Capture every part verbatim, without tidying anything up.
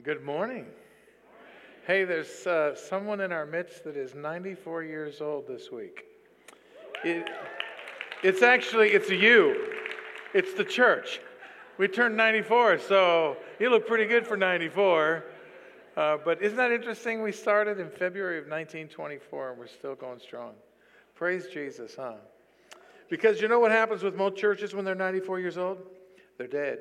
Good morning. Hey, there's uh, someone in our midst that is ninety-four years old this week. It, it's actually, it's you. It's the church. We turned ninety-four, so you look pretty good for ninety-four. Uh, but isn't that interesting? We started in February of nineteen twenty-four, and we're still going strong. Praise Jesus, huh? Because you know what happens with most churches when they're ninety-four years old? They're dead.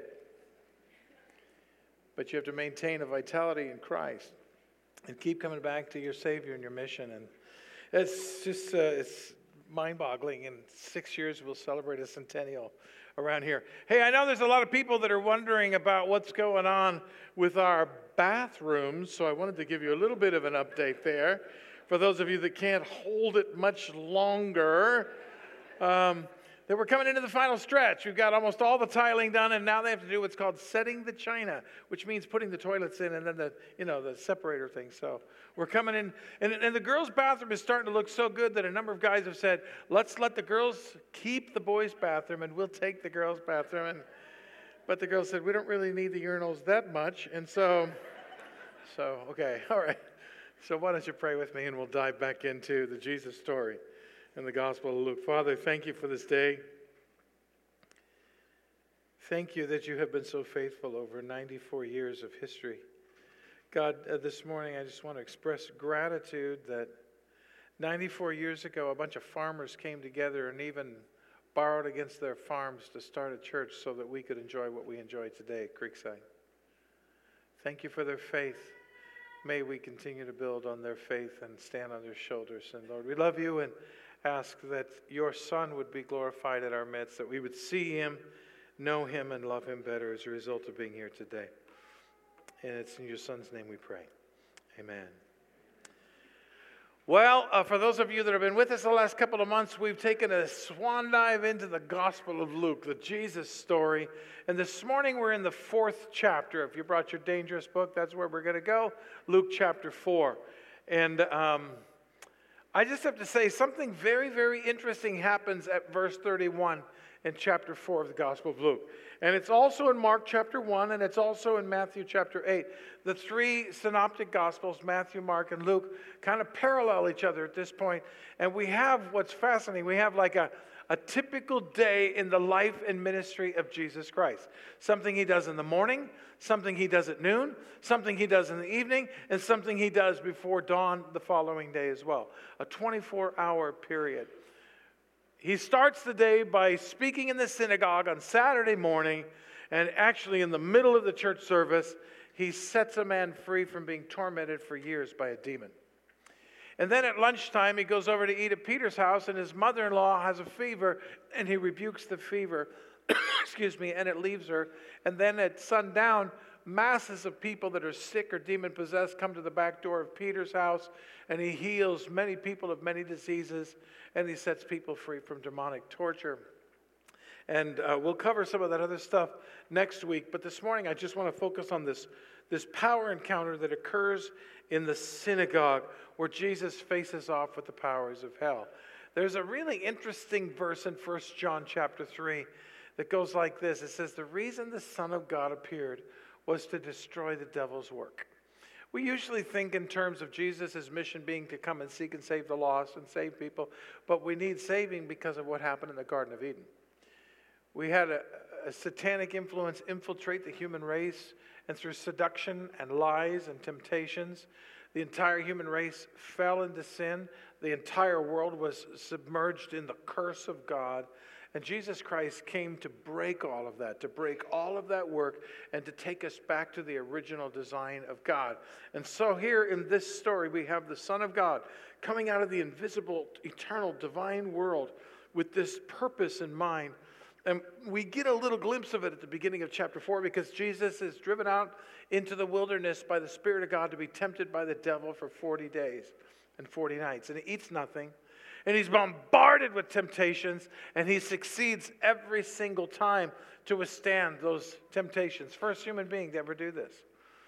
But you have to maintain a vitality in Christ and keep coming back to your Savior and your mission. And it's just, uh, it's mind-boggling. In six years, we'll celebrate a centennial around here. Hey, I know there's a lot of people that are wondering about what's going on with our bathrooms, so I wanted to give you a little bit of an update there. For those of you that can't hold it much longer, um, that we're coming into the final stretch. We've got almost all the tiling done, and now they have to do what's called setting the china, which means putting the toilets in and then the, you know, the separator thing. So we're coming in, and, and the girls' bathroom is starting to look so good that a number of guys have said, let's let the girls keep the boys' bathroom, and we'll take the girls' bathroom. And but the girls said, we don't really need the urinals that much, and so, so okay, all right. So why don't you pray with me, and we'll dive back into the Jesus story in the Gospel of Luke. Father, thank you for this day. Thank you that you have been so faithful over ninety-four years of history. God, uh, this morning I just want to express gratitude that ninety-four years ago a bunch of farmers came together and even borrowed against their farms to start a church so that we could enjoy what we enjoy today at Creekside. Thank you for their faith. May we continue to build on their faith and stand on their shoulders. And Lord, we love you and ask that your Son would be glorified in our midst, that we would see him, know him, and love him better as a result of being here today. And it's in your Son's name we pray. Amen. Well, uh, for those of you that have been with us the last couple of months, we've taken a swan dive into the Gospel of Luke, the Jesus story. And this morning we're in the fourth chapter. If you brought your dangerous book, that's where we're going to go. Luke chapter four. And um, I just have to say something very, very interesting happens at verse thirty-one in chapter four of the Gospel of Luke. And it's also in Mark chapter one, and it's also in Matthew chapter eight. The three synoptic Gospels, Matthew, Mark, and Luke, kind of parallel each other at this point. And we have what's fascinating. We have like a, a typical day in the life and ministry of Jesus Christ. Something he does in the morning, something he does at noon, something he does in the evening, and something he does before dawn the following day as well. A twenty-four hour period. He starts the day by speaking in the synagogue on Saturday morning, and actually in the middle of the church service, he sets a man free from being tormented for years by a demon. And then at lunchtime, he goes over to eat at Peter's house, and his mother-in-law has a fever, and he rebukes the fever, excuse me, and it leaves her. And then at sundown, masses of people that are sick or demon-possessed come to the back door of Peter's house, and he heals many people of many diseases, and he sets people free from demonic torture. And uh, we'll cover some of that other stuff next week, but this morning I just want to focus on this, this power encounter that occurs in the synagogue where Jesus faces off with the powers of hell. There's a really interesting verse in First John chapter three that goes like this. It says, the reason the Son of God appeared was to destroy the devil's work. We usually think in terms of Jesus' mission being to come and seek and save the lost and save people, but we need saving because of what happened in the Garden of Eden. We had a, a satanic influence infiltrate the human race, and through seduction and lies and temptations, the entire human race fell into sin. The entire world was submerged in the curse of God. And Jesus Christ came to break all of that, to break all of that work, and to take us back to the original design of God. And so here in this story, we have the Son of God coming out of the invisible, eternal, divine world with this purpose in mind. And we get a little glimpse of it at the beginning of chapter four because Jesus is driven out into the wilderness by the Spirit of God to be tempted by the devil for forty days and forty nights. And he eats nothing. And he's bombarded with temptations, and he succeeds every single time to withstand those temptations. First human being to ever do this.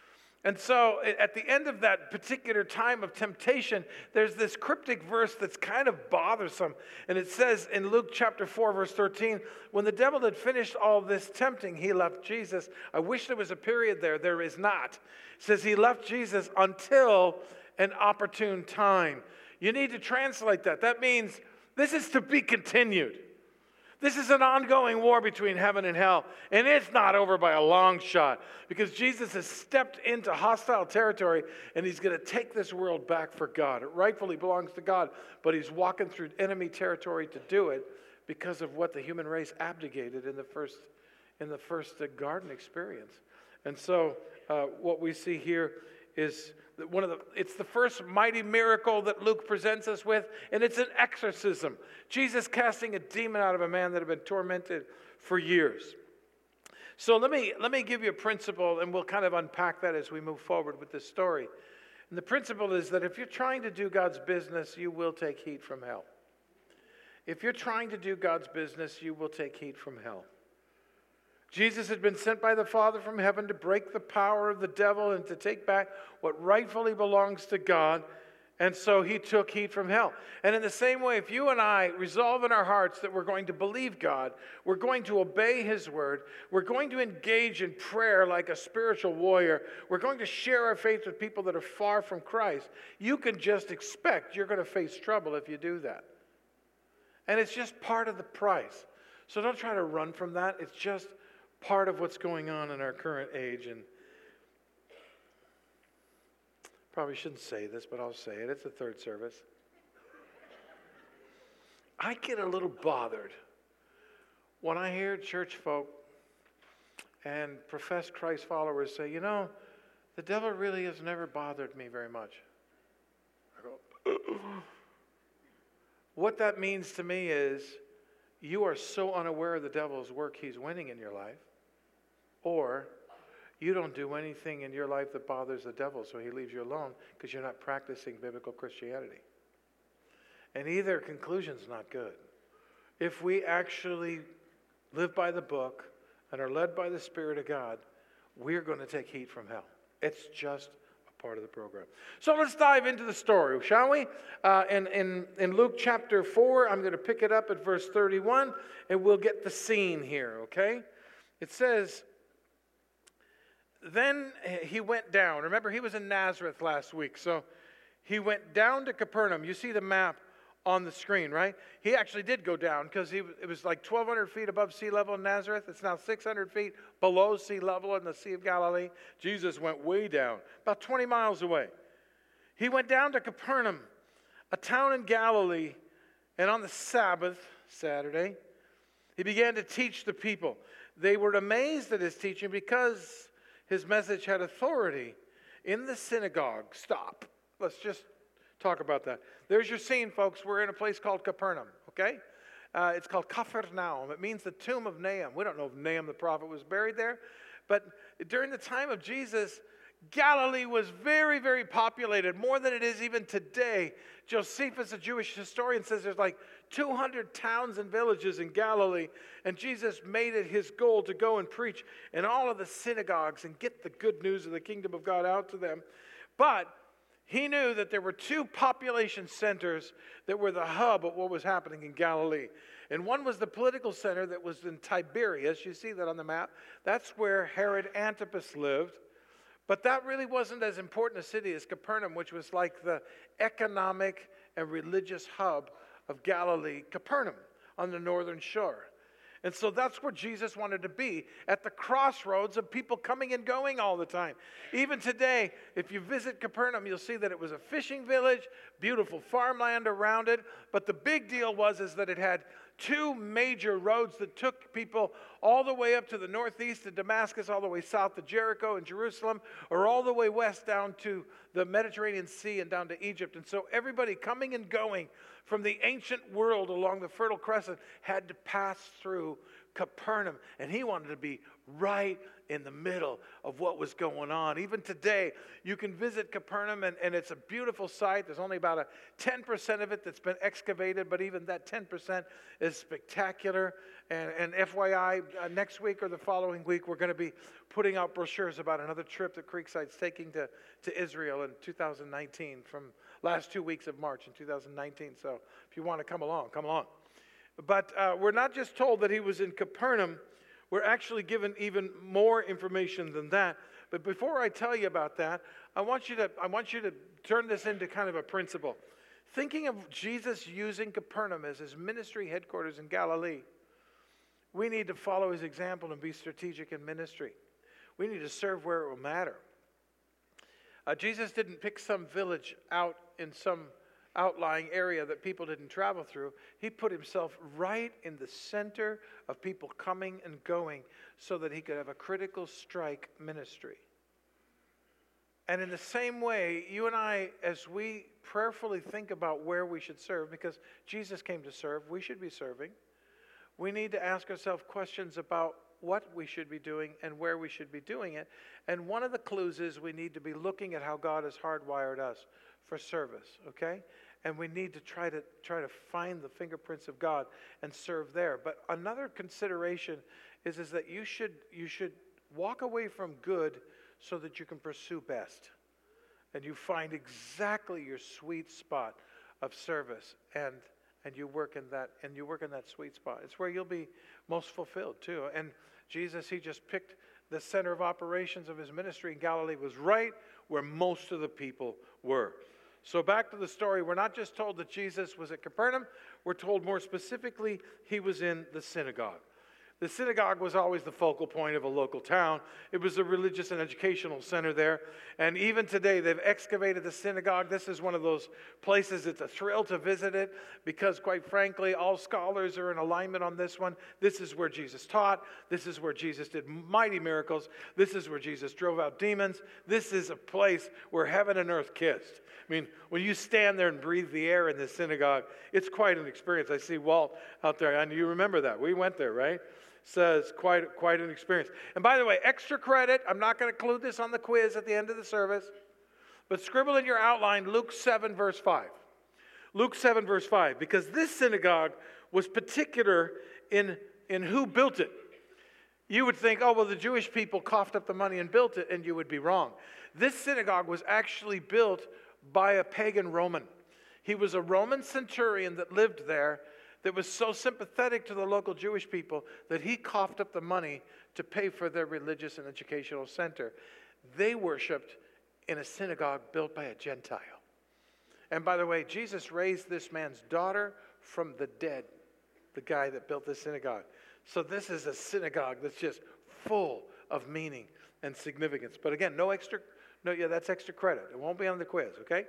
And so at the end of that particular time of temptation, there's this cryptic verse that's kind of bothersome. And it says in Luke chapter four, verse thirteen, when the devil had finished all this tempting, he left Jesus. I wish there was a period there. There is not. It says he left Jesus until an opportune time. You need to translate that. That means this is to be continued. This is an ongoing war between heaven and hell, and it's not over by a long shot, because Jesus has stepped into hostile territory, and he's going to take this world back for God. It rightfully belongs to God, but he's walking through enemy territory to do it because of what the human race abdicated in the first, in the first uh, garden experience. And so uh, what we see here is that one of the, it's the first mighty miracle that Luke presents us with, and it's an exorcism. Jesus casting a demon out of a man that had been tormented for years. So let me, let me give you a principle, and we'll kind of unpack that as we move forward with this story. And the principle is that if you're trying to do God's business, you will take heat from hell. If you're trying to do God's business, you will take heat from hell. Jesus had been sent by the Father from heaven to break the power of the devil and to take back what rightfully belongs to God. And so he took heat from hell. And in the same way, if you and I resolve in our hearts that we're going to believe God, we're going to obey his word, we're going to engage in prayer like a spiritual warrior, we're going to share our faith with people that are far from Christ, you can just expect you're going to face trouble if you do that. And it's just part of the price. So don't try to run from that. It's just part of what's going on in our current age. And probably shouldn't say this, but I'll say it. It's the third service. I get a little bothered when I hear church folk and professed Christ followers say, you know, the devil really has never bothered me very much. I go, what that means to me is you are so unaware of the devil's work he's winning in your life, or you don't do anything in your life that bothers the devil, so he leaves you alone because you're not practicing biblical Christianity. And either conclusion's not good. If we actually live by the book and are led by the Spirit of God, we're going to take heat from hell. It's just a part of the program. So let's dive into the story, shall we? Uh, in, in, in Luke chapter four, I'm going to pick it up at verse thirty-one, and we'll get the scene here, okay? It says, then he went down. Remember, he was in Nazareth last week. So he went down to Capernaum. You see the map on the screen, right? He actually did go down because he it was like twelve hundred feet above sea level in Nazareth. It's now six hundred feet below sea level in the Sea of Galilee. Jesus went way down, about twenty miles away. He went down to Capernaum, a town in Galilee, and on the Sabbath, Saturday, he began to teach the people. They were amazed at his teaching because his message had authority in the synagogue. Stop. Let's just talk about that. There's your scene, folks. We're in a place called Capernaum, okay? Uh, it's called Capharnaum. It means the tomb of Nahum. We don't know if Nahum the prophet was buried there, but during the time of Jesus, Galilee was very, very populated, more than it is even today. Josephus, a Jewish historian, says there's like two hundred towns and villages in Galilee, and Jesus made it his goal to go and preach in all of the synagogues and get the good news of the kingdom of God out to them. But he knew that there were two population centers that were the hub of what was happening in Galilee. And one was the political center that was in Tiberias. You see that on the map. That's where Herod Antipas lived. But that really wasn't as important a city as Capernaum, which was like the economic and religious hub of Galilee, Capernaum, on the northern shore. And so that's where Jesus wanted to be, at the crossroads of people coming and going all the time. Even today, if you visit Capernaum, you'll see that it was a fishing village, beautiful farmland around it. But the big deal was is that it had two major roads that took people all the way up to the northeast to Damascus, all the way south to Jericho and Jerusalem, or all the way west down to the Mediterranean Sea and down to Egypt. And so everybody coming and going from the ancient world along the Fertile Crescent had to pass through Capernaum, and he wanted to be right in the middle of what was going on. Even today, you can visit Capernaum, and, and it's a beautiful site. There's only about a ten percent of it that's been excavated, but even that ten percent is spectacular. And, and F Y I, uh, next week or the following week, we're going to be putting out brochures about another trip that Creekside's taking to, to Israel in two thousand nineteen, from last two weeks of March in two thousand nineteen. So if you want to come along, come along. But uh, we're not just told that he was in Capernaum. We're actually given even more information than that. But before I tell you about that, I want you to I want you to turn this into kind of a principle. Thinking of Jesus using Capernaum as his ministry headquarters in Galilee, we need to follow his example and be strategic in ministry. We need to serve where it will matter. Uh, Jesus didn't pick some village out in some outlying area that people didn't travel through. He put himself right in the center of people coming and going so that he could have a critical strike ministry. And in the same way, you and I, as we prayerfully think about where we should serve, because Jesus came to serve, we should be serving, we need to ask ourselves questions about what we should be doing and where we should be doing it. And one of the clues is we need to be looking at how God has hardwired us for service, okay? And we need to try to try to find the fingerprints of God and serve there. But another consideration is, is that you should you should walk away from good so that you can pursue best. And you find exactly your sweet spot of service, and and you work in that and you work in that sweet spot. It's where you'll be most fulfilled too. And Jesus, he just picked the center of operations of his ministry in Galilee, was right where most of the people were. So back to the story, we're not just told that Jesus was at Capernaum, we're told more specifically he was in the synagogue. The synagogue was always the focal point of a local town. It was a religious and educational center there. And even today, they've excavated the synagogue. This is one of those places, it's a thrill to visit it because, quite frankly, all scholars are in alignment on this one. This is where Jesus taught. This is where Jesus did mighty miracles. This is where Jesus drove out demons. This is a place where heaven and earth kissed. I mean, when you stand there and breathe the air in the synagogue, it's quite an experience. I see Walt out there, and you remember that. We went there, right? So it's quite, quite an experience. And by the way, extra credit, I'm not going to include this on the quiz at the end of the service, but scribble in your outline Luke seven, verse five. Luke seven, verse five, because this synagogue was particular in, in who built it. You would think, oh, well, the Jewish people coughed up the money and built it, and you would be wrong. This synagogue was actually built by a pagan Roman. He was a Roman centurion that lived there, that was so sympathetic to the local Jewish people that he coughed up the money to pay for their religious and educational center. They worshiped in a synagogue built by a Gentile. And by the way, Jesus raised this man's daughter from the dead, the guy that built this synagogue. So this is a synagogue that's just full of meaning and significance. But again, no extra, no, yeah, that's extra credit. It won't be on the quiz, okay?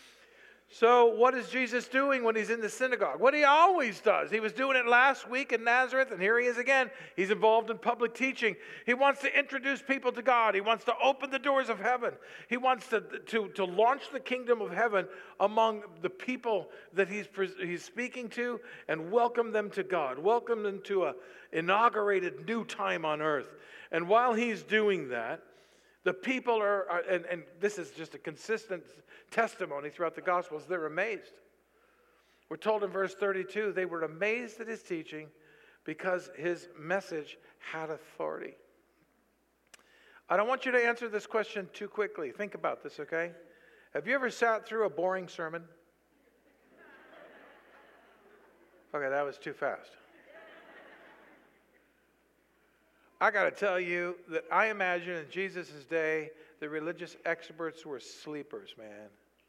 So what is Jesus doing when he's in the synagogue? What he always does. He was doing it last week in Nazareth, and here he is again. He's involved in public teaching. He wants to introduce people to God. He wants to open the doors of heaven. He wants to, to, to launch the kingdom of heaven among the people that he's, he's speaking to and welcome them to God. Welcome them to an inaugurated new time on earth. And while he's doing that, the people are, are and, and this is just a consistent testimony throughout the Gospels, they're amazed. We're told in verse thirty-two, they were amazed at his teaching because his message had authority. I don't want you to answer this question too quickly. Think about this, okay? Have you ever sat through a boring sermon? Okay, that was too fast. I got to tell you that I imagine in Jesus' day, the religious experts were sleepers, man.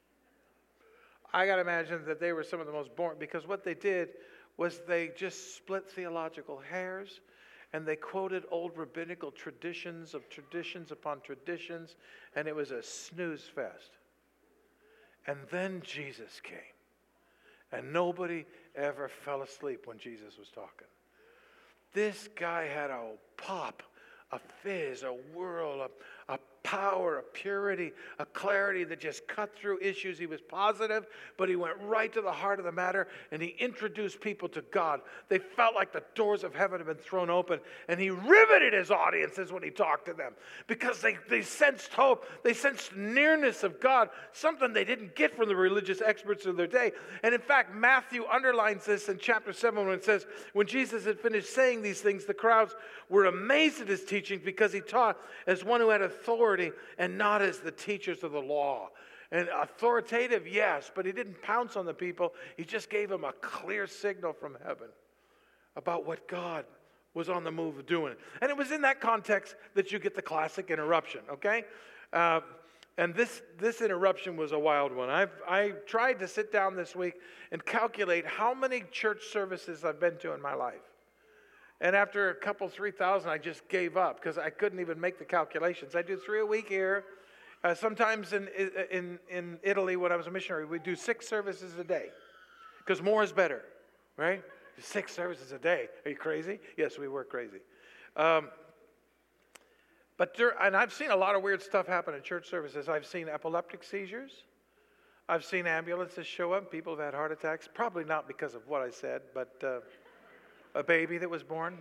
I got to imagine that they were some of the most boring, because what they did was they just split theological hairs, and they quoted old rabbinical traditions of traditions upon traditions, and it was a snooze fest. And then Jesus came, and nobody ever fell asleep when Jesus was talking. This guy had a pop, a fizz, a whirl, a, a power, a purity, a clarity that just cut through issues. He was positive, but he went right to the heart of the matter, and he introduced people to God. They felt like the doors of heaven had been thrown open, and he riveted his audiences when he talked to them because they, they sensed hope. They sensed nearness of God, something they didn't get from the religious experts of their day. And in fact, Matthew underlines this in chapter seven when it says, when Jesus had finished saying these things, the crowds were amazed at his teaching because he taught as one who had authority and not as the teachers of the law. And authoritative, yes, but he didn't pounce on the people. He just gave them a clear signal from heaven about what God was on the move of doing. And it was in that context that you get the classic interruption, okay? Uh, and this, this interruption was a wild one. I've, I tried to sit down this week and calculate how many church services I've been to in my life. And after a couple, three thousand, I just gave up because I couldn't even make the calculations. I do three a week here. Uh, sometimes in, in, in Italy, when I was a missionary, we do six services a day because more is better, right? Six services a day. Are you crazy? Yes, we were crazy. Um, but there, and I've seen a lot of weird stuff happen in church services. I've seen epileptic seizures. I've seen ambulances show up. People have had heart attacks. Probably not because of what I said, but uh, a baby that was born.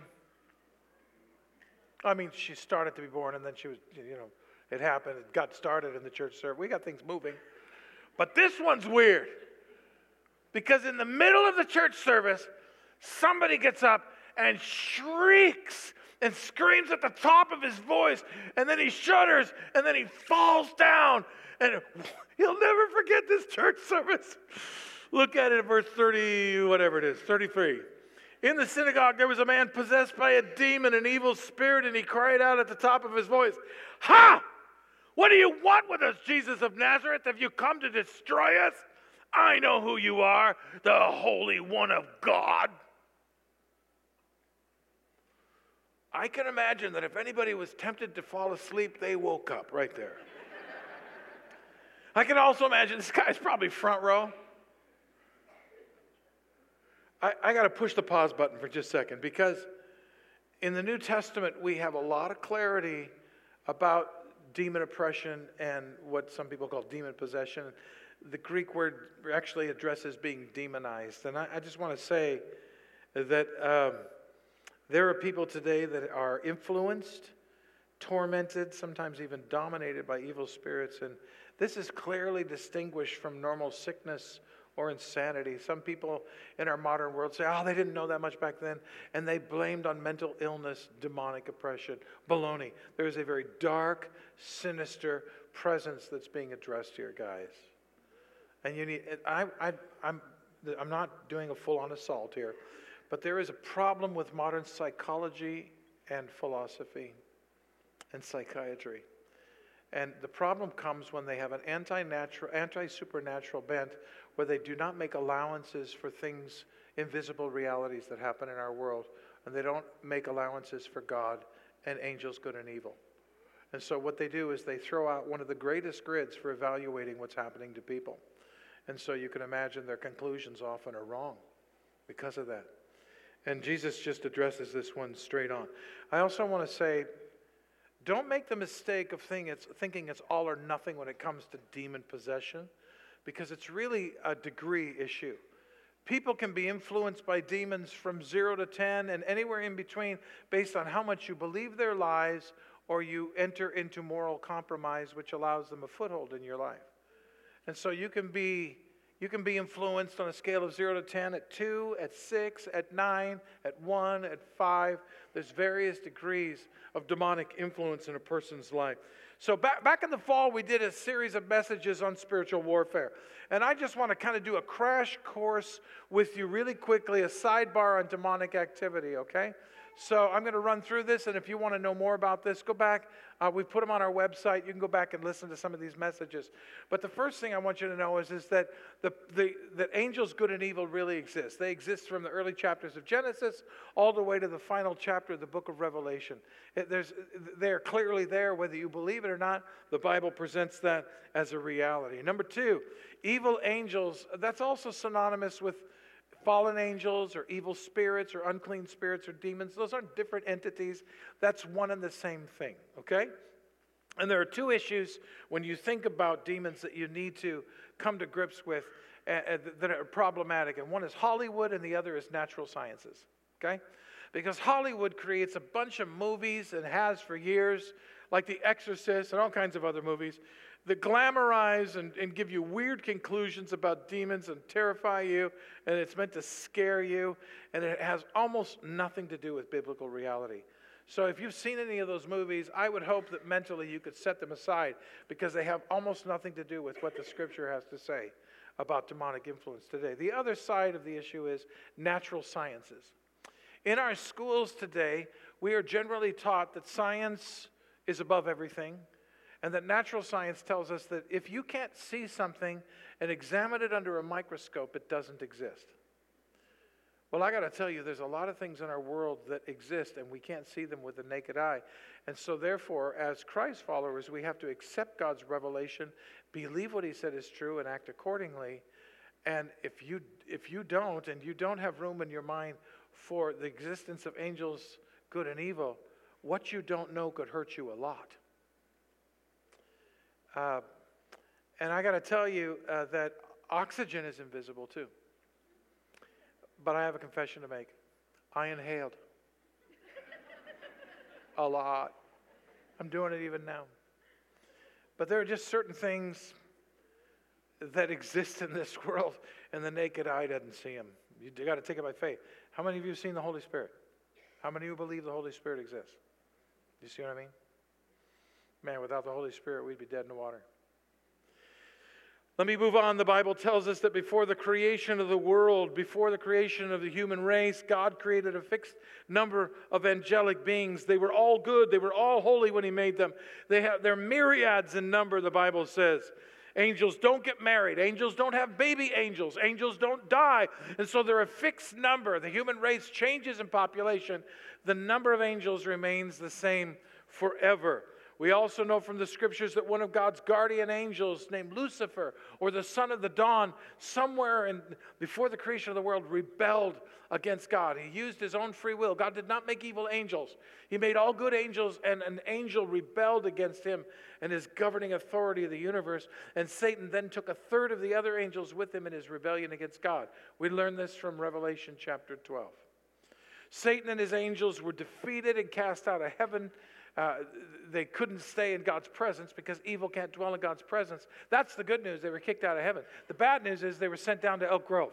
I mean, she started to be born, and then she was, you know, it happened. It got started in the church service. We got things moving. But this one's weird. Because in the middle of the church service, somebody gets up and shrieks and screams at the top of his voice, and then he shudders, and then he falls down, and he'll never forget this church service. Look at it in verse thirty, whatever it is, thirty-three. In the synagogue, there was a man possessed by a demon, an evil spirit, and he cried out at the top of his voice, "Ha! What do you want with us, Jesus of Nazareth? Have you come to destroy us? I know who you are, the Holy One of God." I can imagine that if anybody was tempted to fall asleep, they woke up right there. I can also imagine this guy's probably front row. I, I got to push the pause button for just a second because in the New Testament, we have a lot of clarity about demon oppression and what some people call demon possession. The Greek word actually addresses being demonized. And I, I just want to say that um, there are people today that are influenced, tormented, sometimes even dominated by evil spirits. And this is clearly distinguished from normal sickness or insanity. Some people in our modern world say, oh, they didn't know that much back then. And they blamed on mental illness, demonic oppression. Baloney. There is a very dark, sinister presence that's being addressed here, guys. And you need, I, I, I'm, I'm not doing a full-on assault here, but there is a problem with modern psychology and philosophy and psychiatry. And the problem comes when they have an anti-natural, anti-supernatural bent where they do not make allowances for things, invisible realities that happen in our world, and they don't make allowances for God and angels, good and evil. And so what they do is they throw out one of the greatest grids for evaluating what's happening to people. And so you can imagine their conclusions often are wrong because of that. And Jesus just addresses this one straight on. I also want to say, don't make the mistake of thinking it's, thinking it's all or nothing when it comes to demon possession, because it's really a degree issue. People can be influenced by demons from zero to ten and anywhere in between based on how much you believe their lies or you enter into moral compromise, which allows them a foothold in your life. And so you can be you can be influenced on a scale of zero to ten at two, at six, at nine, at one, at five. There's various degrees of demonic influence in a person's life. So back, back in the fall, we did a series of messages on spiritual warfare. And I just want to kind of do a crash course with you really quickly, a sidebar on demonic activity, okay? So I'm going to run through this, and if you want to know more about this, go back. Uh, we put them on our website. You can go back and listen to some of these messages. But the first thing I want you to know is, is that the, the that angels, good and evil, really exist. They exist from the early chapters of Genesis all the way to the final chapter of the book of Revelation. It, there's, they're clearly there, whether you believe it or not. The Bible presents that as a reality. Number two, evil angels, that's also synonymous with fallen angels or evil spirits or unclean spirits or demons. Those aren't different entities. That's one and the same thing, okay? And there are two issues when you think about demons that you need to come to grips with uh, uh, that are problematic. And one is Hollywood and the other is natural sciences. Okay? Because Hollywood creates a bunch of movies and has for years, like The Exorcist and all kinds of other movies, that glamorize and, and give you weird conclusions about demons and terrify you, and it's meant to scare you, and it has almost nothing to do with biblical reality. So if you've seen any of those movies, I would hope that mentally you could set them aside because they have almost nothing to do with what the Scripture has to say about demonic influence today. The other side of the issue is natural sciences. In our schools today, we are generally taught that science is above everything, and that natural science tells us that if you can't see something and examine it under a microscope, it doesn't exist. Well, I got to tell you, there's a lot of things in our world that exist, and we can't see them with the naked eye. And so therefore, as Christ followers, we have to accept God's revelation, believe what He said is true, and act accordingly. And if you if you don't, and you don't have room in your mind for the existence of angels, good and evil, what you don't know could hurt you a lot. Uh, and I got to tell you uh, that oxygen is invisible too. But I have a confession to make. I inhaled a lot. I'm doing it even now. But there are just certain things that exist in this world, and the naked eye doesn't see them. You got to take it by faith. How many of you have seen the Holy Spirit? How many of you believe the Holy Spirit exists? You see what I mean? Man, without the Holy Spirit, we'd be dead in the water. Let me move on. The Bible tells us that before the creation of the world, before the creation of the human race, God created a fixed number of angelic beings. They were all good. They were all holy when He made them. They have, they're myriads in number, the Bible says. Angels don't get married. Angels don't have baby angels. Angels don't die. And so they're a fixed number. The human race changes in population. The number of angels remains the same forever. We also know from the Scriptures that one of God's guardian angels named Lucifer, or the son of the dawn, somewhere in, before the creation of the world, rebelled against God. He used his own free will. God did not make evil angels. He made all good angels, and an angel rebelled against him and his governing authority of the universe. And Satan then took a third of the other angels with him in his rebellion against God. We learn this from Revelation chapter twelve. Satan and his angels were defeated and cast out of heaven. Uh, they couldn't stay in God's presence because evil can't dwell in God's presence. That's the good news. They were kicked out of heaven. The bad news is they were sent down to Elk Grove.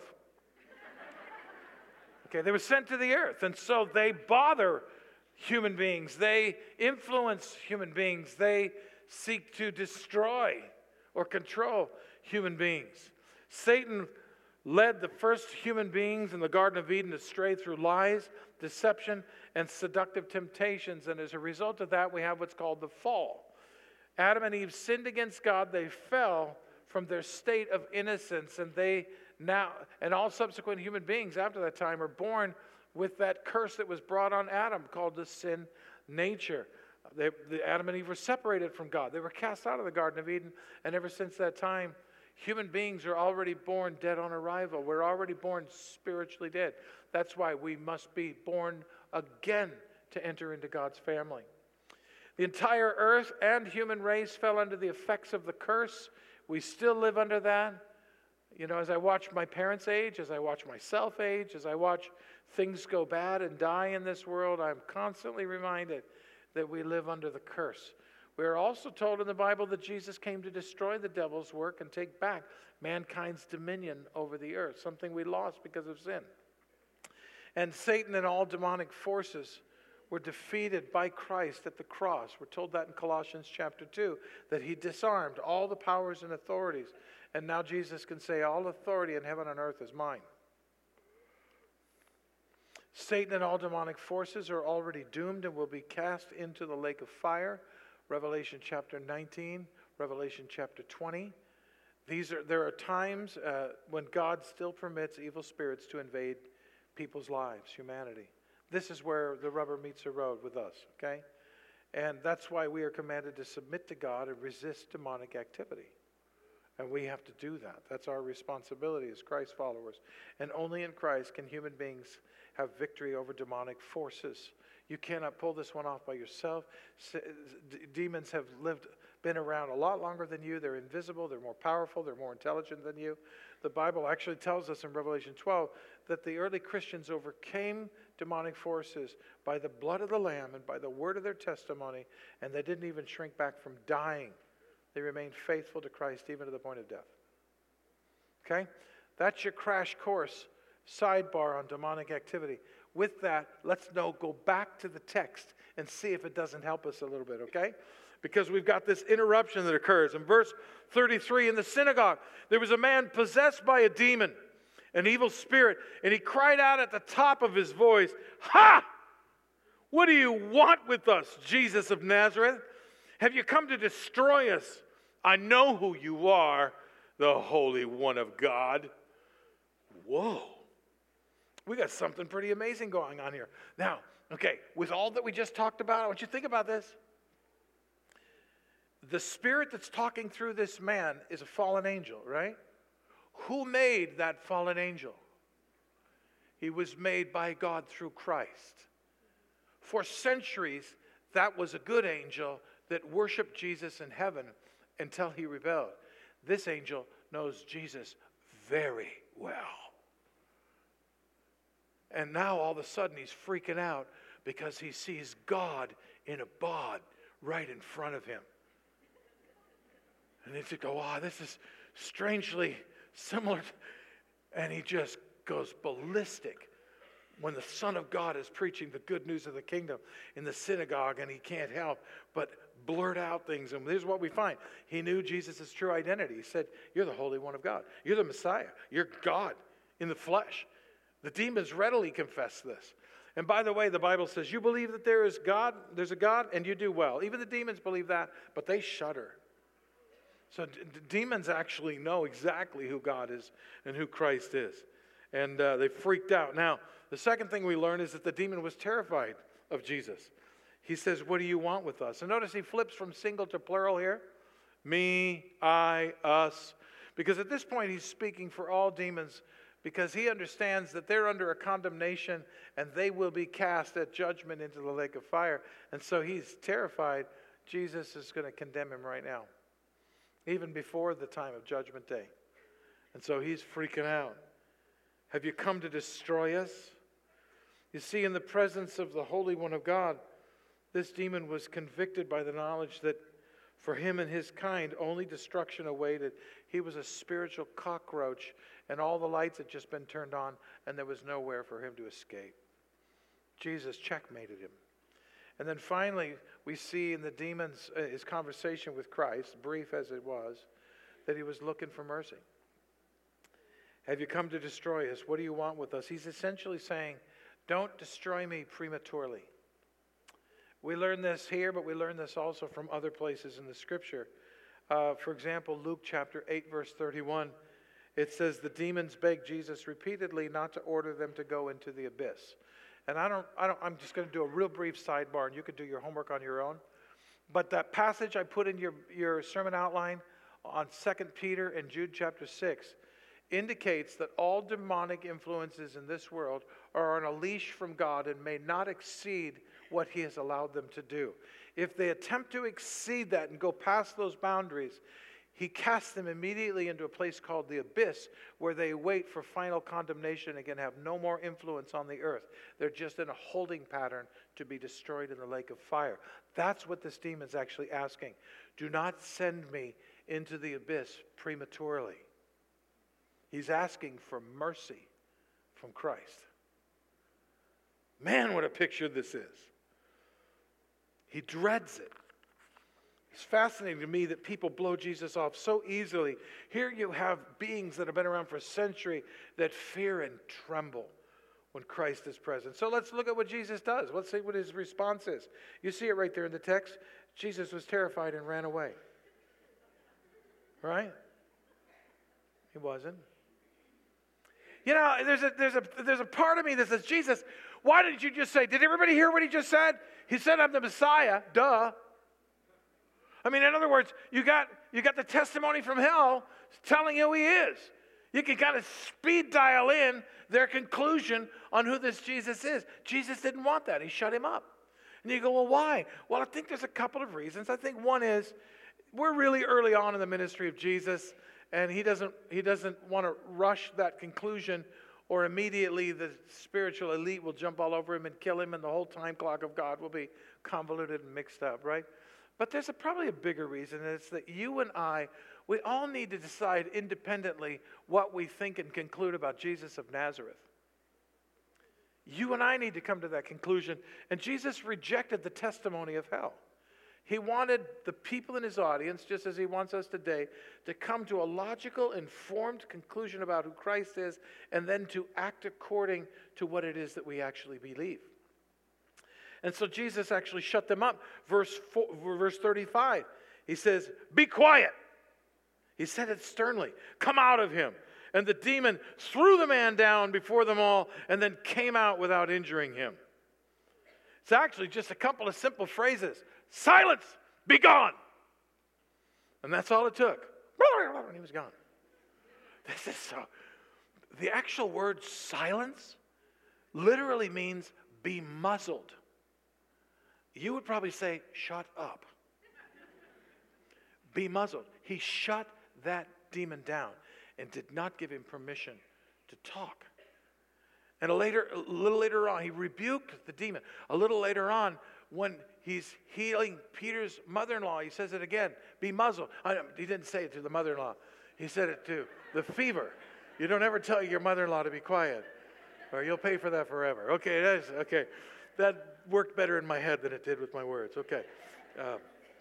Okay, they were sent to the earth, and so they bother human beings. They influence human beings. They seek to destroy or control human beings. Satan led the first human beings in the Garden of Eden astray through lies, deception, and seductive temptations. And as a result of that, we have what's called the fall. Adam and Eve sinned against God. They fell from their state of innocence, and they now, and all subsequent human beings after that time are born with that curse that was brought on Adam called the sin nature. They, the Adam and Eve were separated from God. They were cast out of the Garden of Eden, and ever since that time, human beings are already born dead on arrival. We're already born spiritually dead. That's why we must be born again to enter into God's family. The entire earth and human race fell under the effects of the curse. We still live under that. You know, as I watch my parents age, as I watch myself age, as I watch things go bad and die in this world, I'm constantly reminded that we live under the curse. We are also told in the Bible that Jesus came to destroy the devil's work and take back mankind's dominion over the earth, something we lost because of sin. And Satan and all demonic forces were defeated by Christ at the cross. We're told that in Colossians chapter two, that He disarmed all the powers and authorities. And now Jesus can say, all authority in heaven and earth is mine. Satan and all demonic forces are already doomed and will be cast into the lake of fire. Revelation chapter nineteen, Revelation chapter twenty. These are there are times uh, when God still permits evil spirits to invade people's lives, humanity. This is where the rubber meets the road with us, okay? And that's why we are commanded to submit to God and resist demonic activity. And we have to do that. That's our responsibility as Christ followers. And only in Christ can human beings have victory over demonic forces. You cannot pull this one off by yourself. Demons have lived, been around a lot longer than you. They're invisible. They're more powerful. They're more intelligent than you. The Bible actually tells us in Revelation twelve that the early Christians overcame demonic forces by the blood of the Lamb and by the word of their testimony, and they didn't even shrink back from dying. They remained faithful to Christ even to the point of death. Okay? That's your crash course sidebar on demonic activity. With that, let's now go back to the text and see if it doesn't help us a little bit, okay? Because we've got this interruption that occurs. In verse thirty-three, in the synagogue, there was a man possessed by a demon, an evil spirit, and he cried out at the top of his voice, "Ha! What do you want with us, Jesus of Nazareth? Have you come to destroy us? I know who you are, the Holy One of God." Whoa. We got something pretty amazing going on here. Now, okay, with all that we just talked about, I want you to think about this. The spirit that's talking through this man is a fallen angel, right? Who made that fallen angel? He was made by God through Christ. For centuries, that was a good angel that worshiped Jesus in heaven until he rebelled. This angel knows Jesus very well. And now all of a sudden he's freaking out because he sees God in a bod right in front of him. And he just go, wow, this is strangely similar. And he just goes ballistic when the Son of God is preaching the good news of the kingdom in the synagogue, and he can't help but blurt out things. And here's what we find. He knew Jesus' true identity. He said, "You're the Holy One of God. You're the Messiah. You're God in the flesh." The demons readily confess this. And by the way, the Bible says, you believe that there is God, there's a God, and you do well. Even the demons believe that, but they shudder. So d- demons actually know exactly who God is and who Christ is. And uh, they freaked out. Now, the second thing we learn is that the demon was terrified of Jesus. He says, "What do you want with us?" And notice he flips from single to plural here. Me, I, us. Because at this point he's speaking for all demons, because he understands that they're under a condemnation and they will be cast at judgment into the lake of fire. And so he's terrified Jesus is going to condemn him right now, even before the time of Judgment Day. And so he's freaking out. Have you come to destroy us? You see, in the presence of the Holy One of God, this demon was convicted by the knowledge that for him and his kind, only destruction awaited. He was a spiritual cockroach, and all the lights had just been turned on, and there was nowhere for him to escape. Jesus checkmated him. And then finally, we see in the demon's uh, his conversation with Christ, brief as it was, that he was looking for mercy. Have you come to destroy us? What do you want with us? He's essentially saying, don't destroy me prematurely. We learn this here, but we learn this also from other places in the Scripture. Uh, for example, Luke chapter eight, verse thirty-one, it says the demons begged Jesus repeatedly not to order them to go into the abyss. And I don't, I don't, I'm just going to do a real brief sidebar, and you can do your homework on your own. But that passage I put in your, your sermon outline on Second Peter and Jude chapter six indicates that all demonic influences in this world are on a leash from God and may not exceed what he has allowed them to do. If they attempt to exceed that and go past those boundaries, he casts them immediately into a place called the abyss, where they wait for final condemnation and can have no more influence on the earth. They're just in a holding pattern to be destroyed in the lake of fire. That's what this demon's actually asking. Do not send me into the abyss prematurely. He's asking for mercy from Christ. Man, what a picture this is. He dreads it. It's fascinating to me that people blow Jesus off so easily. Here you have beings that have been around for a century that fear and tremble when Christ is present. So let's look at what Jesus does. Let's see what his response is. You see it right there in the text. Jesus was terrified and ran away. Right? He wasn't. You know, there's a, there's a, there's a part of me that says, Jesus, why didn't you just say, did everybody hear what he just said? He said, I'm the Messiah. Duh. I mean, in other words, you got, you got the testimony from hell telling you who he is. You can kind of speed dial in their conclusion on who this Jesus is. Jesus didn't want that. He shut him up. And you go, well, why? Well, I think there's a couple of reasons. I think one is we're really early on in the ministry of Jesus, and he doesn't, he doesn't want to rush that conclusion, or immediately the spiritual elite will jump all over him and kill him, and the whole time clock of God will be convoluted and mixed up, right? But there's a, probably a bigger reason, and it's that you and I, we all need to decide independently what we think and conclude about Jesus of Nazareth. You and I need to come to that conclusion. And Jesus rejected the testimony of hell. He wanted the people in his audience, just as he wants us today, to come to a logical, informed conclusion about who Christ is, and then to act according to what it is that we actually believe. And so Jesus actually shut them up. Verse four, verse thirty-five, he says, be quiet. He said it sternly. Come out of him. And the demon threw the man down before them all and then came out without injuring him. It's actually just a couple of simple phrases. Silence, be gone. And that's all it took. And he was gone. This is so. The actual word silence literally means be muzzled. You would probably say, shut up. Be muzzled. He shut that demon down and did not give him permission to talk. And a, later, a little later on, he rebuked the demon. A little later on, when he's healing Peter's mother-in-law, he says it again, be muzzled. I, he didn't say it to the mother-in-law. He said it to the fever. You don't ever tell your mother-in-law to be quiet, or you'll pay for that forever. Okay, that's, okay. That worked better in my head than it did with my words. Okay. Um,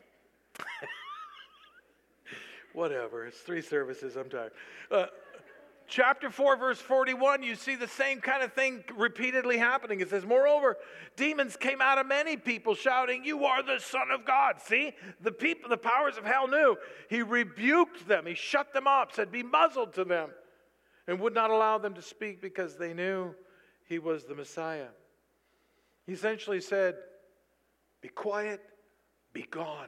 Whatever. It's three services. I'm tired. Uh, chapter four, verse forty-one, you see the same kind of thing repeatedly happening. It says, moreover, demons came out of many people shouting, you are the Son of God. See, the people, the powers of hell knew. He rebuked them. He shut them up, said, be muzzled to them, and would not allow them to speak because they knew he was the Messiah. He essentially said, be quiet, be gone.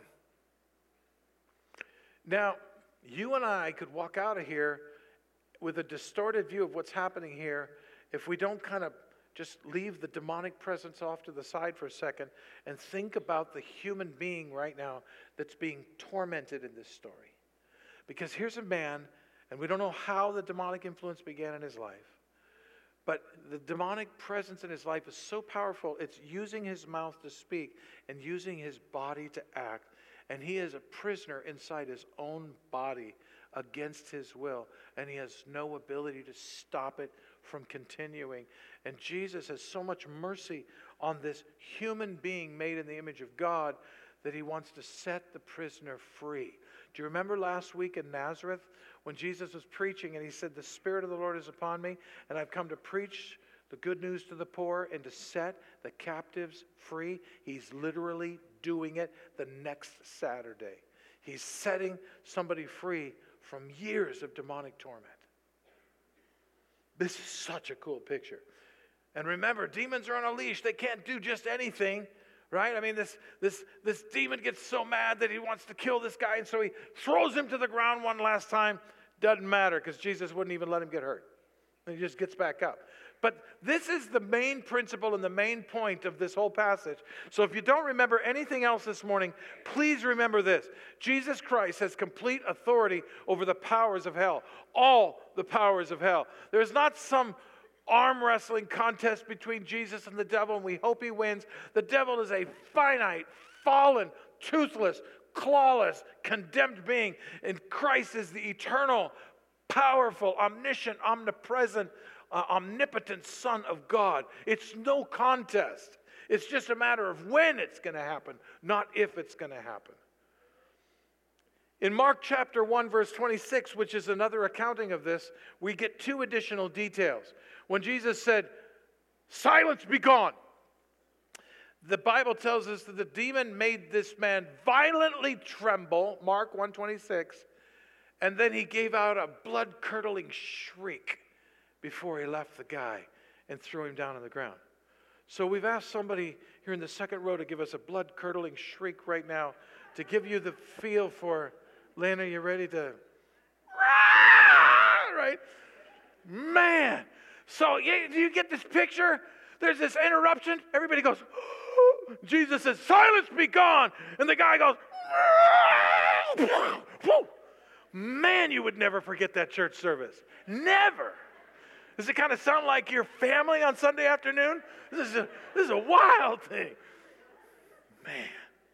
Now, you and I could walk out of here with a distorted view of what's happening here if we don't kind of just leave the demonic presence off to the side for a second and think about the human being right now that's being tormented in this story. Because here's a man, and we don't know how the demonic influence began in his life, but the demonic presence in his life is so powerful, it's using his mouth to speak and using his body to act. And he is a prisoner inside his own body against his will. And he has no ability to stop it from continuing. And Jesus has so much mercy on this human being made in the image of God that he wants to set the prisoner free. Do you remember last week in Nazareth when Jesus was preaching and he said, the Spirit of the Lord is upon me, and I've come to preach the good news to the poor and to set the captives free? He's literally doing it the next Saturday. He's setting somebody free from years of demonic torment. This is such a cool picture. And remember, demons are on a leash. They can't do just anything, right? I mean, this, this, this demon gets so mad that he wants to kill this guy, and so he throws him to the ground one last time. Doesn't matter, because Jesus wouldn't even let him get hurt. And he just gets back up. But this is the main principle and the main point of this whole passage. So if you don't remember anything else this morning, please remember this. Jesus Christ has complete authority over the powers of hell. All the powers of hell. There's not some arm wrestling contest between Jesus and the devil, and we hope he wins. The devil is a finite, fallen, toothless, clawless, condemned being. And Christ is the eternal, powerful, omniscient, omnipresent, Uh, omnipotent Son of God. It's no contest. It's just a matter of when it's going to happen, not if it's going to happen. In Mark chapter one, verse twenty-six, which is another accounting of this, we get two additional details. When Jesus said, silence, be gone, the Bible tells us that the demon made this man violently tremble, Mark one twenty-six, and then he gave out a blood-curdling shriek before he left the guy and threw him down on the ground. So we've asked somebody here in the second row to give us a blood-curdling shriek right now to give you the feel for, Lana, you ready to, right? Man. So you, do you get this picture? There's this interruption. Everybody goes, Jesus says, silence, be gone. And the guy goes, man, you would never forget that church service. Never. Does it kind of sound like your family on Sunday afternoon? This is a, this is a wild thing. Man.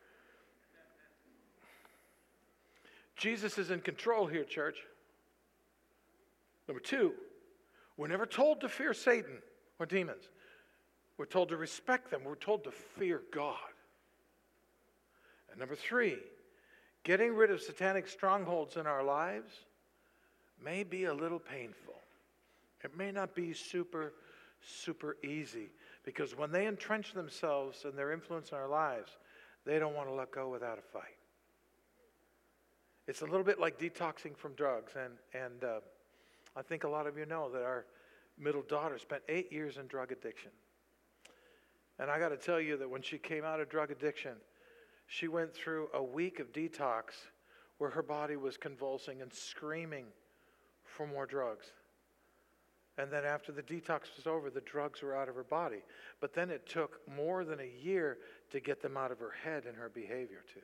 Jesus is in control here, church. Number two, we're never told to fear Satan or demons. We're told to respect them. We're told to fear God. And number three, getting rid of satanic strongholds in our lives may be a little painful. It may not be super, super easy, because when they entrench themselves and their influence in our lives, they don't want to let go without a fight. It's a little bit like detoxing from drugs. And, and uh, I think a lot of you know that our middle daughter spent eight years in drug addiction. And I got to tell you that when she came out of drug addiction, she went through a week of detox where her body was convulsing and screaming for more drugs. And then after the detox was over, the drugs were out of her body. But then it took more than a year to get them out of her head and her behavior too.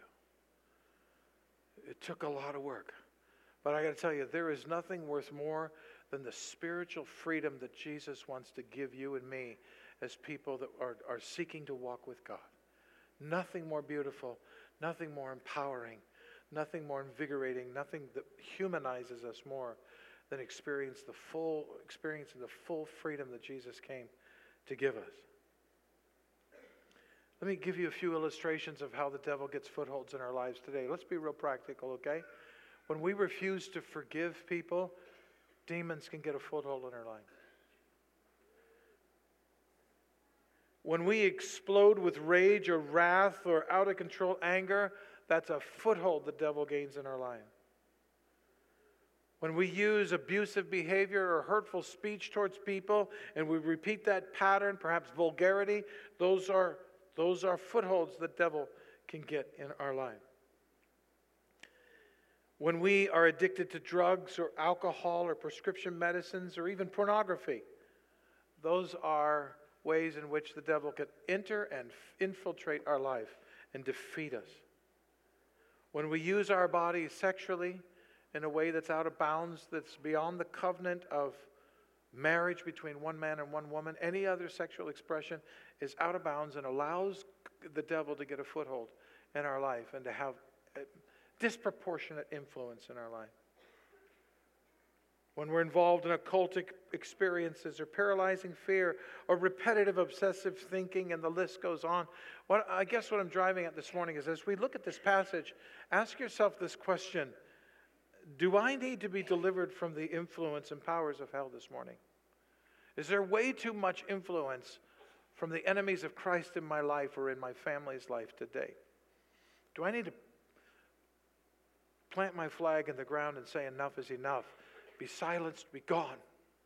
It took a lot of work. But I got to tell you, there is nothing worth more than the spiritual freedom that Jesus wants to give you and me as people that are, are seeking to walk with God. Nothing more beautiful, nothing more empowering, nothing more invigorating, nothing that humanizes us more than experience the full experiencing the full freedom that Jesus came to give us. Let me give you a few illustrations of how the devil gets footholds in our lives today. Let's be real practical, okay? When we refuse to forgive people, demons can get a foothold in our life. When we explode with rage or wrath or out of control anger, that's a foothold the devil gains in our life. When we use abusive behavior or hurtful speech towards people and we repeat that pattern, perhaps vulgarity, those are, those are footholds the devil can get in our life. When we are addicted to drugs or alcohol or prescription medicines or even pornography, those are ways in which the devil can enter and infiltrate our life and defeat us. When we use our bodies sexually in a way that's out of bounds, that's beyond the covenant of marriage between one man and one woman, any other sexual expression is out of bounds and allows the devil to get a foothold in our life and to have a disproportionate influence in our life. When we're involved in occultic experiences or paralyzing fear or repetitive obsessive thinking, and the list goes on. What, I guess what I'm driving at this morning is, as we look at this passage, ask yourself this question: do I need to be delivered from the influence and powers of hell this morning? Is there way too much influence from the enemies of Christ in my life or in my family's life today? Do I need to plant my flag in the ground and say enough is enough? Be silenced, be gone.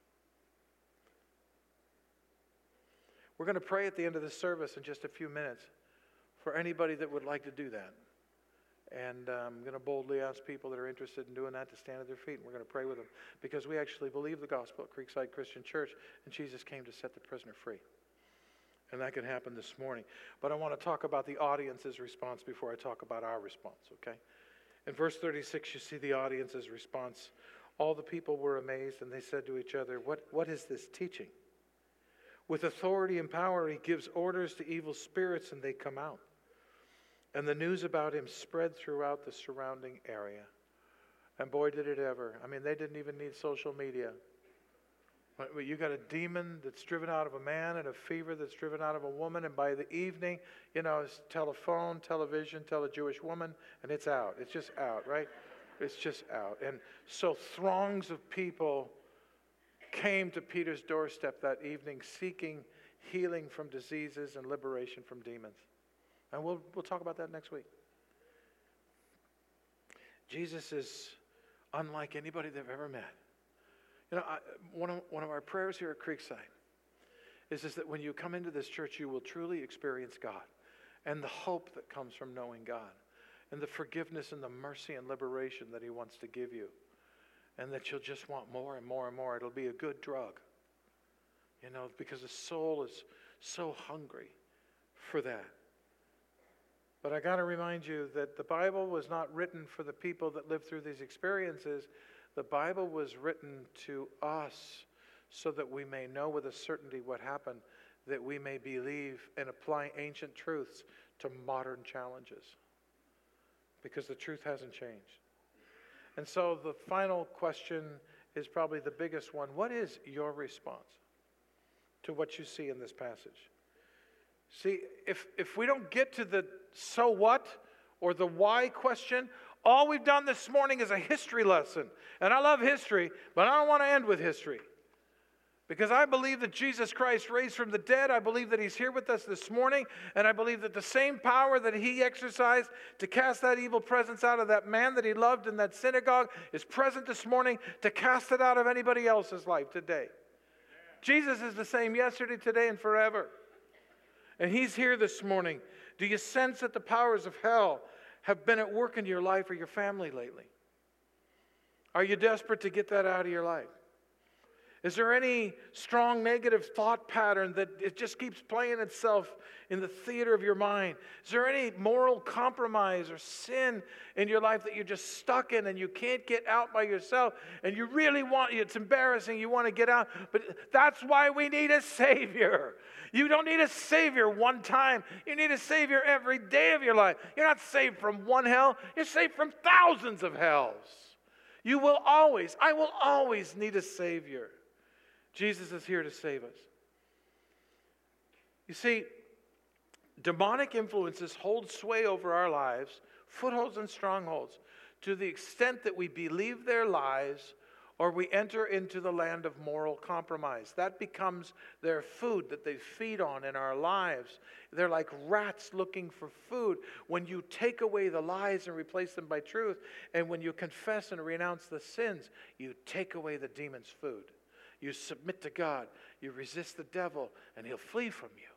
We're going to pray at the end of this service in just a few minutes for anybody that would like to do that. And um, I'm going to boldly ask people that are interested in doing that to stand at their feet. And we're going to pray with them, because we actually believe the gospel at Creekside Christian Church, and Jesus came to set the prisoner free. And that can happen this morning. But I want to talk about the audience's response before I talk about our response, okay? In verse thirty-six, you see the audience's response. All the people were amazed, and they said to each other, What, what is this teaching? With authority and power, he gives orders to evil spirits, and they come out. And the news about him spread throughout the surrounding area. And boy, did it ever. I mean, they didn't even need social media. But you got a demon that's driven out of a man and a fever that's driven out of a woman, and by the evening, you know, it's telephone, television, tell a Jewish woman, and it's out. It's just out, right? It's just out. And so throngs of people came to Peter's doorstep that evening seeking healing from diseases and liberation from demons. And we'll we'll talk about that next week. Jesus is unlike anybody they've ever met. You know, I, one of one of our prayers here at Creekside is, is that when you come into this church, you will truly experience God and the hope that comes from knowing God, and the forgiveness and the mercy and liberation that he wants to give you. And that you'll just want more and more and more. It'll be a good drug. You know, because the soul is so hungry for that. But I got to remind you that the Bible was not written for the people that lived through these experiences. The Bible was written to us so that we may know with a certainty what happened, that we may believe and apply ancient truths to modern challenges. Because the truth hasn't changed. And so the final question is probably the biggest one. What is your response to what you see in this passage? See, if, if we don't get to the so what or the why question, all we've done this morning is a history lesson. And I love history, but I don't want to end with history. Because I believe that Jesus Christ raised from the dead. I believe that He's here with us this morning. And I believe that the same power that He exercised to cast that evil presence out of that man that He loved in that synagogue is present this morning to cast it out of anybody else's life today. Jesus is the same yesterday, today, and forever. And He's here this morning. Do you sense that the powers of hell have been at work in your life or your family lately? Are you desperate to get that out of your life? Is there any strong negative thought pattern that it just keeps playing itself in the theater of your mind? Is there any moral compromise or sin in your life that you're just stuck in and you can't get out by yourself? And you really want, it's embarrassing, you want to get out. But that's why we need a Savior. You don't need a Savior one time. You need a Savior every day of your life. You're not saved from one hell. You're saved from thousands of hells. You will always, I will always need a Savior. Jesus is here to save us. You see, demonic influences hold sway over our lives, footholds and strongholds, to the extent that we believe their lies or we enter into the land of moral compromise. That becomes their food that they feed on in our lives. They're like rats looking for food. When you take away the lies and replace them by truth, and when you confess and renounce the sins, you take away the demon's food. You submit to God. You resist the devil, and he'll flee from you.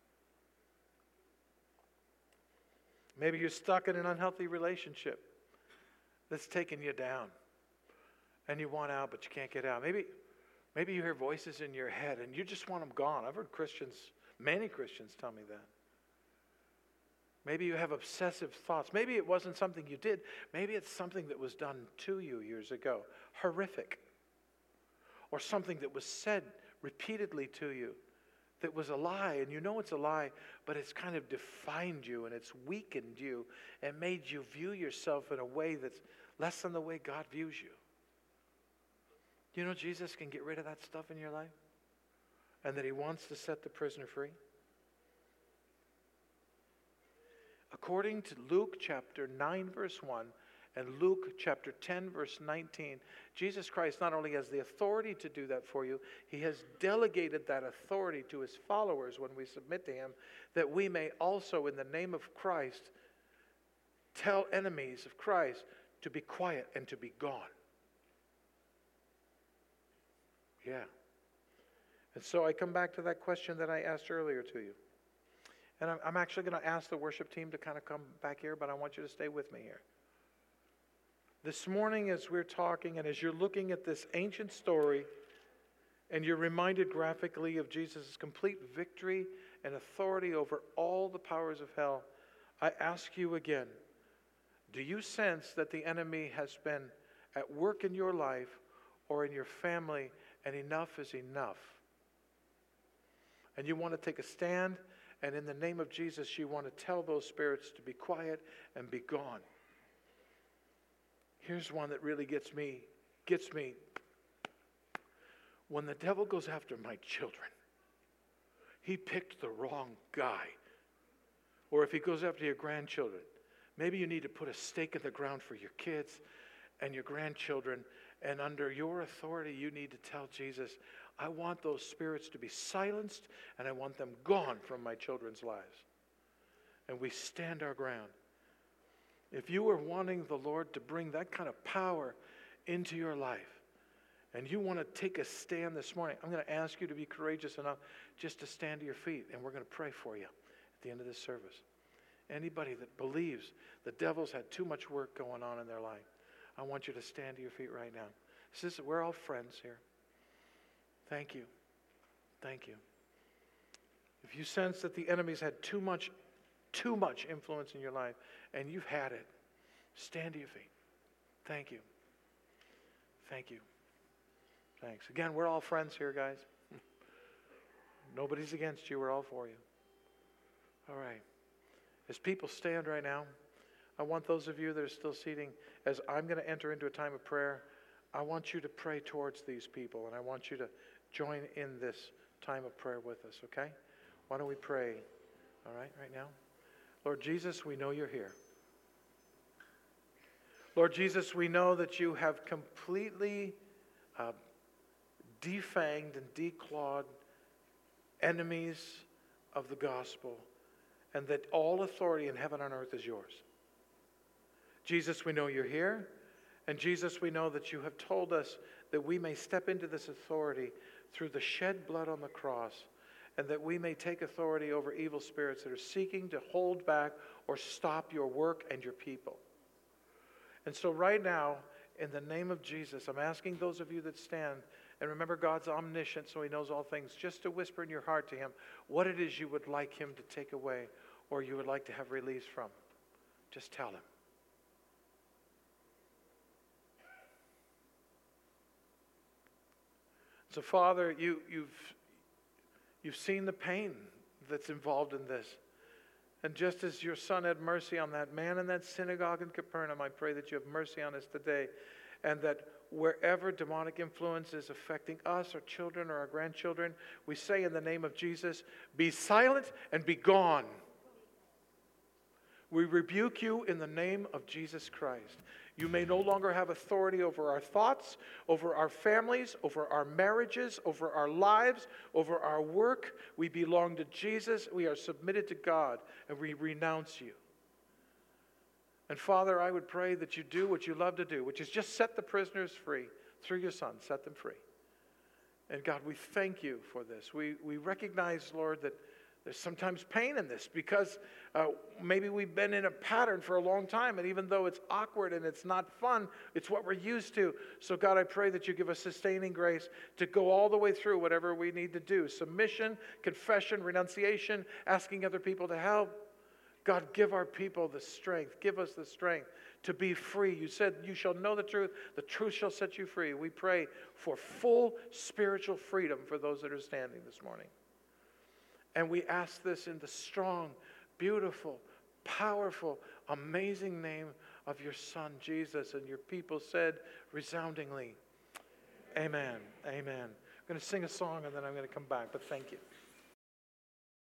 Maybe you're stuck in an unhealthy relationship that's taking you down, and you want out, but you can't get out. Maybe, maybe you hear voices in your head, and you just want them gone. I've heard Christians, many Christians tell me that. Maybe you have obsessive thoughts. Maybe it wasn't something you did. Maybe it's something that was done to you years ago. Horrific. Or something that was said repeatedly to you that was a lie, and you know it's a lie, but it's kind of defined you and it's weakened you and made you view yourself in a way that's less than the way God views you. You know Jesus can get rid of that stuff in your life, and that He wants to set the prisoner free? According to Luke chapter nine verse one, and Luke chapter ten, verse nineteen, Jesus Christ not only has the authority to do that for you, He has delegated that authority to His followers when we submit to Him, that we may also, in the name of Christ, tell enemies of Christ to be quiet and to be gone. Yeah. And so I come back to that question that I asked earlier to you. And I'm, I'm actually going to ask the worship team to kind of come back here, but I want you to stay with me here. This morning, as we're talking and as you're looking at this ancient story and you're reminded graphically of Jesus' complete victory and authority over all the powers of hell, I ask you again, do you sense that the enemy has been at work in your life or in your family, and enough is enough? And you want to take a stand, and in the name of Jesus, you want to tell those spirits to be quiet and be gone. Here's one that really gets me, gets me. When the devil goes after my children, he picked the wrong guy. Or if he goes after your grandchildren, maybe you need to put a stake in the ground for your kids and your grandchildren, and under your authority, you need to tell Jesus, I want those spirits to be silenced, and I want them gone from my children's lives. And we stand our ground. If you are wanting the Lord to bring that kind of power into your life, and you want to take a stand this morning, I'm going to ask you to be courageous enough just to stand to your feet, and we're going to pray for you at the end of this service. Anybody that believes the devil's had too much work going on in their life, I want you to stand to your feet right now. This is, we're all friends here. Thank you. Thank you. If you sense that the enemy's had too much too much influence in your life, and you've had it. Stand to your feet. Thank you. Thank you. Thanks. Again, we're all friends here, guys. Nobody's against you. We're all for you. All right. As people stand right now, I want those of you that are still seating, as I'm going to enter into a time of prayer, I want you to pray towards these people, and I want you to join in this time of prayer with us, okay? Why don't we pray, all right, right now? Lord Jesus, we know you're here. Lord Jesus, we know that you have completely uh, defanged and declawed enemies of the gospel, and that all authority in heaven and earth is yours. Jesus, we know you're here. And Jesus, we know that you have told us that we may step into this authority through the shed blood on the cross, and that we may take authority over evil spirits that are seeking to hold back or stop your work and your people. And so right now, in the name of Jesus, I'm asking those of you that stand, and remember God's omniscient, so he knows all things, just to whisper in your heart to him what it is you would like him to take away or you would like to have release from. Just tell him. So, Father, you, you've, you've seen the pain that's involved in this. And just as your Son had mercy on that man in that synagogue in Capernaum, I pray that you have mercy on us today. And that wherever demonic influence is affecting us, our children, or our grandchildren, we say in the name of Jesus, be silent and be gone. We rebuke you in the name of Jesus Christ. You may no longer have authority over our thoughts, over our families, over our marriages, over our lives, over our work. We belong to Jesus. We are submitted to God, and we renounce you. And Father, I would pray that you do what you love to do, which is just set the prisoners free through your Son. Set them free. And God, we thank you for this. We, we recognize, Lord, that there's sometimes pain in this because uh, maybe we've been in a pattern for a long time, and even though it's awkward and it's not fun, it's what we're used to. So God, I pray that you give us sustaining grace to go all the way through whatever we need to do. Submission, confession, renunciation, asking other people to help. God, give our people the strength. Give us the strength to be free. You said you shall know the truth. The truth shall set you free. We pray for full spiritual freedom for those that are standing this morning. And we ask this in the strong, beautiful, powerful, amazing name of your Son, Jesus. And your people said resoundingly, amen, amen. I'm going to sing a song and then I'm going to come back, but thank you.